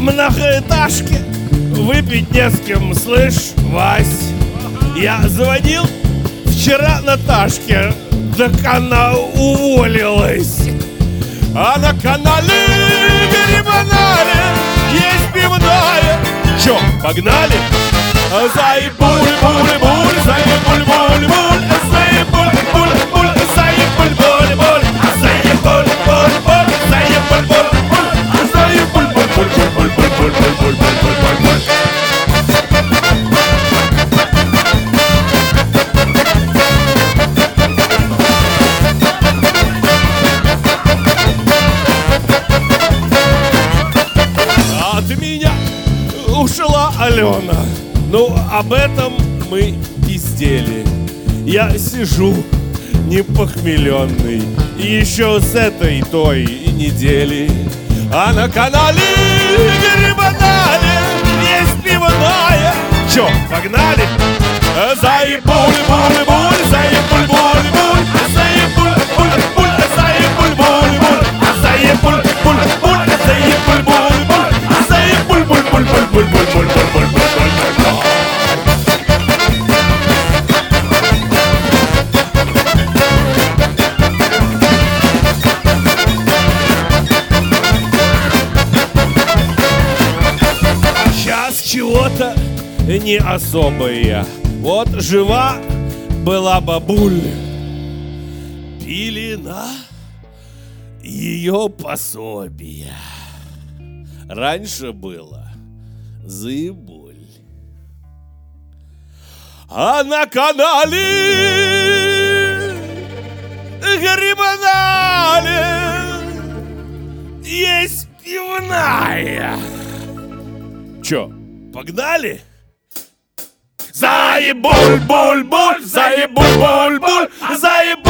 многоэтажке выпить не с кем, слышь, Вась. Я звонил вчера Наташке, так она уволилась. А на канале Грибанале есть пивная. Чё, погнали? Заебуль-буль-буль, заебуль-буль-буль, заебуль-буль-буль, заебуль-буль-буль, заебуль-буль-буль, заебуль-буль-буль, заебуль-буль-буль-буль-буль-буль-буль-буль-буль-буль. От меня ушла Алена. Ну, об этом мы пиздели. Я сижу непохмеленный еще с этой той недели. А на канале Грибанале есть пивная. Чё, погнали? Заебуль-буль-буль, заебуль-буль-буль, заебуль-буль-буль, заебуль-буль-буль, заебуль-буль-буль, заебуль-буль-буль, заебуль-буль-буль-буль-буль-буль-буль-буль-буль-буль. Сейчас чего-то не особое. Вот жива была бабуль, пили на ее пособие. Раньше было заебуль. А на канале Грибанале есть пивная. Чё, погнали? Заебуль-буль-буль, заебуль-буль-буль, заебуль